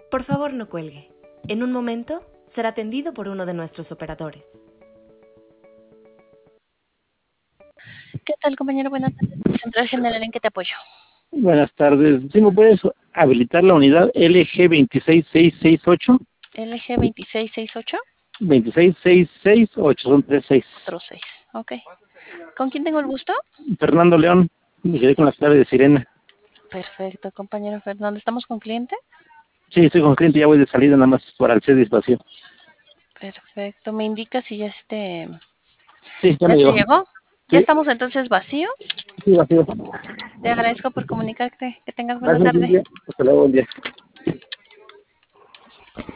Por favor, no cuelgue. En un momento será atendido por uno de nuestros operadores. ¿Qué tal, compañero? Buenas tardes. Central General, ¿en qué te apoyo? Buenas tardes. ¿Sí me puedes habilitar la unidad LG26668? LG 2668. 26668, son 36. Otro 6. Ok. ¿Con quién tengo el gusto? Fernando León, me quedé con las claves de Sirena. Perfecto, compañero Fernando. ¿Estamos con cliente? Sí, estoy con cliente, ya voy de salida nada más para el servicio vacío. Perfecto. ¿Me indica si ya Sí, ya ya me te llegó. llegó? ¿Ya Sí, estamos entonces vacíos? sí, vacío. Te agradezco por comunicarte. Que tengas buena Gracias, tarde. Silvia. Hasta luego, buen día.